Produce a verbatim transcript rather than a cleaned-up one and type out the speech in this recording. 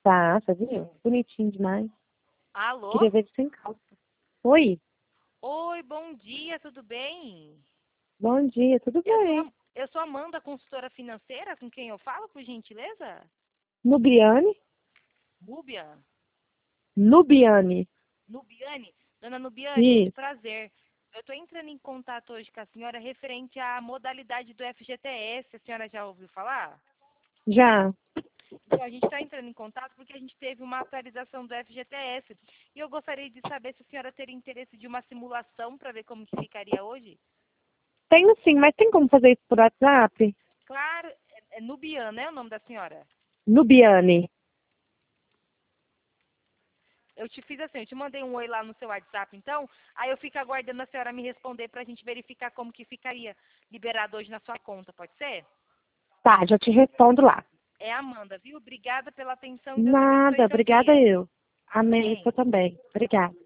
Tá, você viu? Bonitinho demais. Alô? Queria ver ele sem calça. Oi, Oi, bom dia, tudo bem? bom dia, tudo Eu sou, bem? a- eu sou Amanda, consultora financeira, com quem eu falo, por gentileza? Nubiane? Núbia? Nubiane. Nubiane? Dona Nubiane, muito Isso, prazer. Eu estou entrando em contato hoje com a senhora referente à modalidade do F G T S. A senhora já ouviu falar? já. Então, a gente está entrando em contato porque a gente teve uma atualização do F G T S. E eu gostaria de saber se a senhora teria interesse de uma simulação para ver como que ficaria hoje. Tenho sim, mas tem como fazer isso por WhatsApp? Claro, é, é Nubiana, né, o nome da senhora? Nubiane. Eu te fiz assim, eu te mandei um oi lá no seu WhatsApp, então, aí eu fico aguardando a senhora me responder para a gente verificar como que ficaria liberado hoje na sua conta, pode ser? Tá, já te respondo lá. É a Amanda, viu? Obrigada pela atenção e Deus abençoe Nada, seu obrigada dia. eu. Amém, você Amém. também. Obrigada.